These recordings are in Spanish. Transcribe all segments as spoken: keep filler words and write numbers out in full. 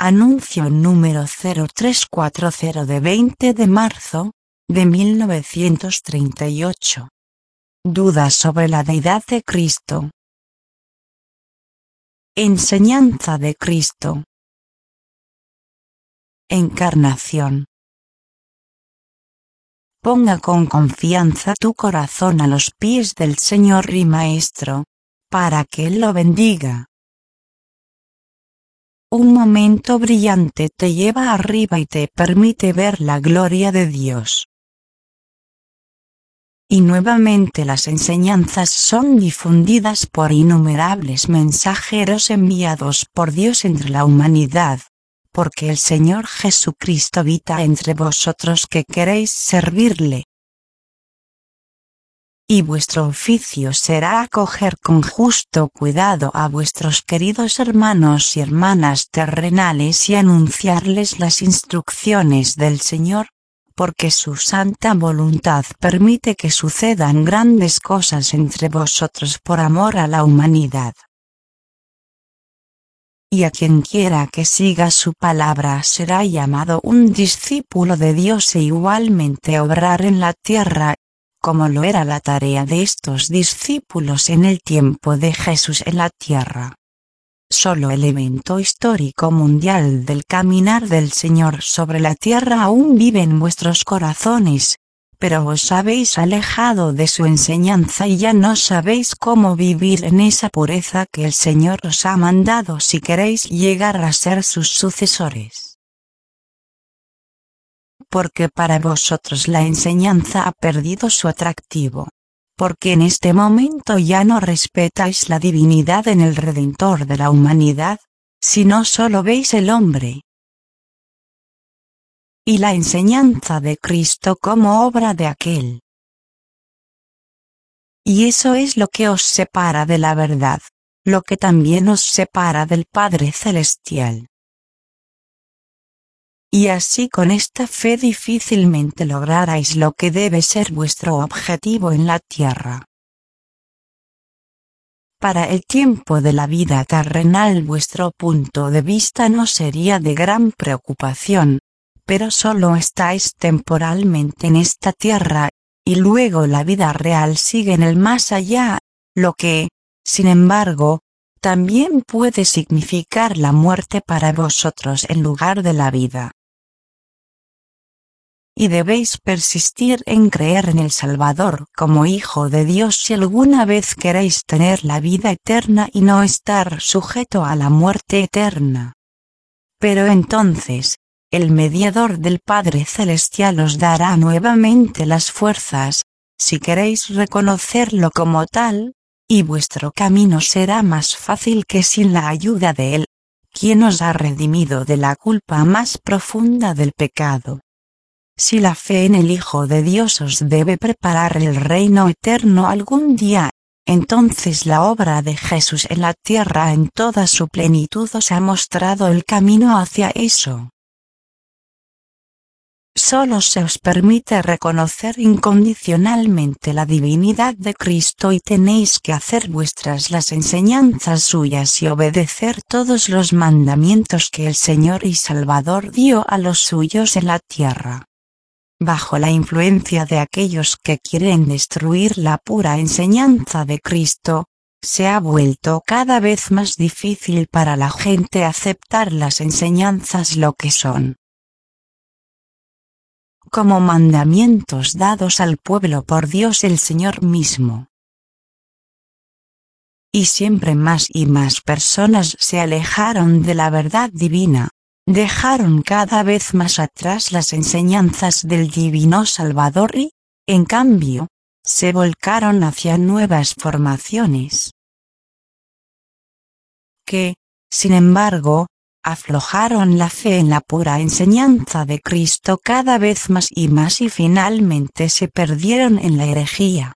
Anuncio número cero tres cuatro cero de veinte de marzo, de mil novecientos treinta y ocho. Dudas sobre la deidad de Cristo. Enseñanza de Cristo. Encarnación. Ponga con confianza tu corazón a los pies del Señor y Maestro, para que Él lo bendiga. Un momento brillante te lleva arriba y te permite ver la gloria de Dios. Y nuevamente las enseñanzas son difundidas por innumerables mensajeros enviados por Dios entre la humanidad, porque el Señor Jesucristo habita entre vosotros que queréis servirle. Y vuestro oficio será acoger con justo cuidado a vuestros queridos hermanos y hermanas terrenales y anunciarles las instrucciones del Señor, porque su santa voluntad permite que sucedan grandes cosas entre vosotros por amor a la humanidad. Y a quien quiera que siga su palabra será llamado un discípulo de Dios e igualmente obrar en la tierra, como lo era la tarea de estos discípulos en el tiempo de Jesús en la tierra. Solo el evento histórico mundial del caminar del Señor sobre la tierra aún vive en vuestros corazones, pero os habéis alejado de su enseñanza y ya no sabéis cómo vivir en esa pureza que el Señor os ha mandado si queréis llegar a ser sus sucesores. Porque para vosotros la enseñanza ha perdido su atractivo, porque en este momento ya no respetáis la divinidad en el Redentor de la humanidad, sino solo veis el hombre. Y la enseñanza de Cristo como obra de aquel. Y eso es lo que os separa de la verdad, lo que también os separa del Padre Celestial. Y así con esta fe difícilmente lograréis lo que debe ser vuestro objetivo en la tierra. Para el tiempo de la vida terrenal vuestro punto de vista no sería de gran preocupación, pero solo estáis temporalmente en esta tierra, y luego la vida real sigue en el más allá, lo que, sin embargo, también puede significar la muerte para vosotros en lugar de la vida. Y debéis persistir en creer en el Salvador como Hijo de Dios si alguna vez queréis tener la vida eterna y no estar sujeto a la muerte eterna. Pero entonces, el mediador del Padre Celestial os dará nuevamente las fuerzas, si queréis reconocerlo como tal, y vuestro camino será más fácil que sin la ayuda de Él, quien os ha redimido de la culpa más profunda del pecado. Si la fe en el Hijo de Dios os debe preparar el reino eterno algún día, entonces la obra de Jesús en la tierra en toda su plenitud os ha mostrado el camino hacia eso. Solo se os permite reconocer incondicionalmente la divinidad de Cristo y tenéis que hacer vuestras las enseñanzas suyas y obedecer todos los mandamientos que el Señor y Salvador dio a los suyos en la tierra. Bajo la influencia de aquellos que quieren destruir la pura enseñanza de Cristo, se ha vuelto cada vez más difícil para la gente aceptar las enseñanzas lo que son, como mandamientos dados al pueblo por Dios el Señor mismo. Y siempre más y más personas se alejaron de la verdad divina. Dejaron cada vez más atrás las enseñanzas del Divino Salvador y, en cambio, se volcaron hacia nuevas formaciones que, sin embargo, aflojaron la fe en la pura enseñanza de Cristo cada vez más y más y finalmente se perdieron en la herejía.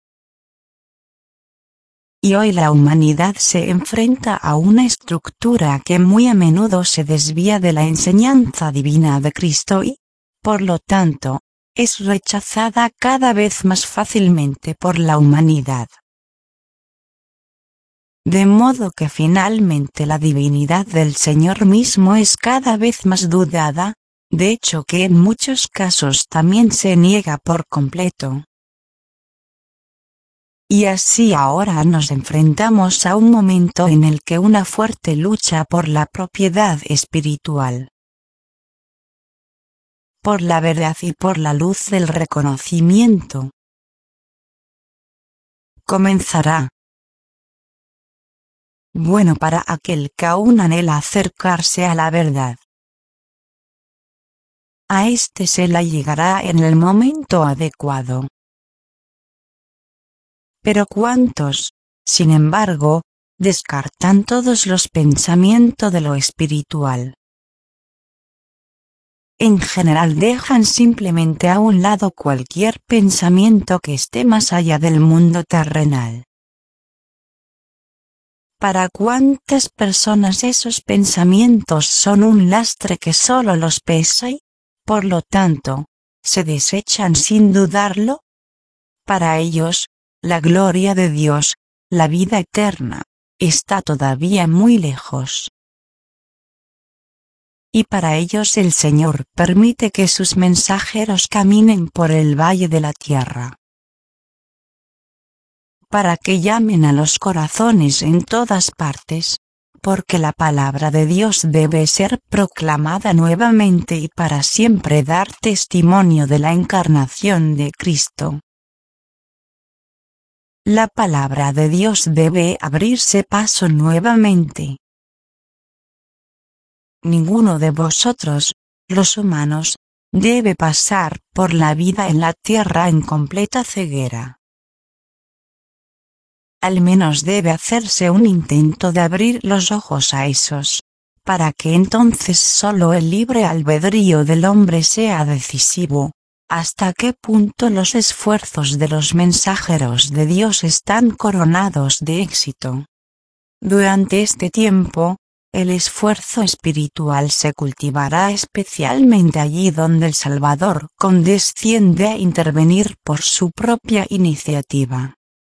Y hoy la humanidad se enfrenta a una estructura que muy a menudo se desvía de la enseñanza divina de Cristo y, por lo tanto, es rechazada cada vez más fácilmente por la humanidad. de modo que finalmente la divinidad del Señor mismo es cada vez más dudada, de hecho que en muchos casos también se niega por completo. Y así ahora nos enfrentamos a un momento en el que una fuerte lucha por la propiedad espiritual, por la verdad y por la luz del reconocimiento, comenzará. Bueno para aquel que aún anhela acercarse a la verdad. A este se la llegará en el momento adecuado. Pero ¿cuántos, sin embargo, descartan todos los pensamientos de lo espiritual? En general dejan simplemente a un lado cualquier pensamiento que esté más allá del mundo terrenal. ¿Para cuántas personas esos pensamientos son un lastre que solo los pesa y, por lo tanto, se desechan sin dudarlo? Para ellos, la gloria de Dios, la vida eterna, está todavía muy lejos. Y para ellos el Señor permite que sus mensajeros caminen por el valle de la tierra, para que llamen a los corazones en todas partes, porque la palabra de Dios debe ser proclamada nuevamente y para siempre dar testimonio de la encarnación de Cristo. La palabra de Dios debe abrirse paso nuevamente. Ninguno de vosotros, los humanos, debe pasar por la vida en la tierra en completa ceguera. Al menos debe hacerse un intento de abrir los ojos a esos, para que entonces solo el libre albedrío del hombre sea decisivo. ¿Hasta qué punto los esfuerzos de los mensajeros de Dios están coronados de éxito? Durante este tiempo, el esfuerzo espiritual se cultivará especialmente allí donde el Salvador condesciende a intervenir por su propia iniciativa.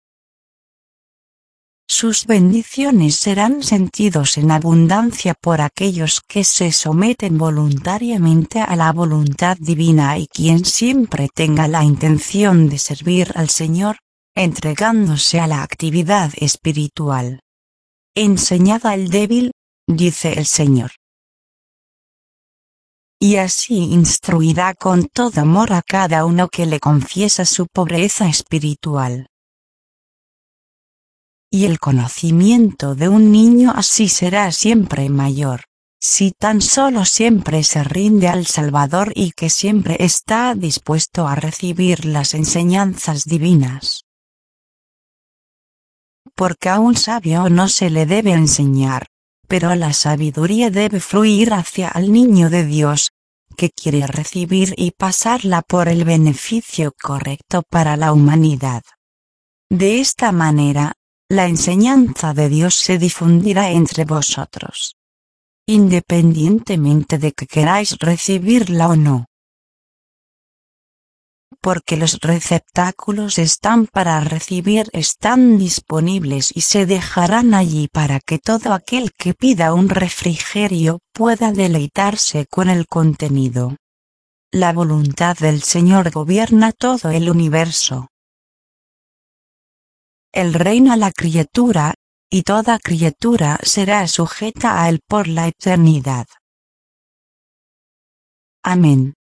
Sus bendiciones serán sentidos en abundancia por aquellos que se someten voluntariamente a la voluntad divina y quien siempre tenga la intención de servir al Señor, entregándose a la actividad espiritual. Enseñad al débil, dice el Señor. Y así instruirá con todo amor a cada uno que le confiesa su pobreza espiritual. Y el conocimiento de un niño así será siempre mayor, si tan solo siempre se rinde al Salvador y que siempre está dispuesto a recibir las enseñanzas divinas. Porque a un sabio no se le debe enseñar, pero la sabiduría debe fluir hacia el niño de Dios, que quiere recibir y pasarla por el beneficio correcto para la humanidad. De esta manera, la enseñanza de Dios se difundirá entre vosotros, independientemente de que queráis recibirla o no. Porque los receptáculos están para recibir, están disponibles y se dejarán allí para que todo aquel que pida un refrigerio pueda deleitarse con el contenido. La voluntad del Señor gobierna todo el universo. Él reina la criatura, y toda criatura será sujeta a Él por la eternidad. Amén.